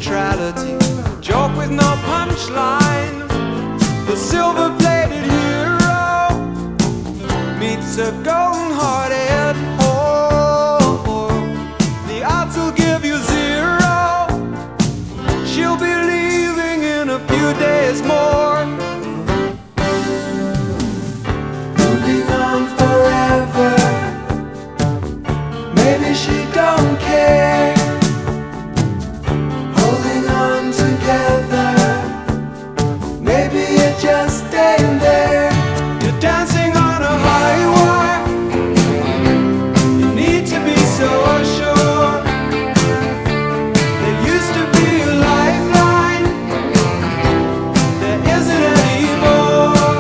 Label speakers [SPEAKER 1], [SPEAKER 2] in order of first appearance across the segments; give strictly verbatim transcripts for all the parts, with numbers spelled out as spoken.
[SPEAKER 1] neutrality. Joke with no punchline. The silver-plated hero meets a golden-hearted whore. The odds will give you zero. She'll be leaving in a few days more. Moving on forever. Maybe she don't care. Holding on together. Maybe it just ain't there. You're dancing on a high wire. You need to be so sure. There used to be a lifeline. There isn't anymore.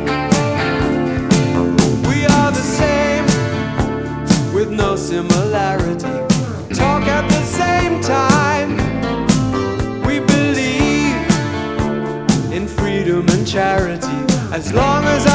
[SPEAKER 1] We are the same with no similarity. Talk at the same time. We believe in freedom and charity. As long as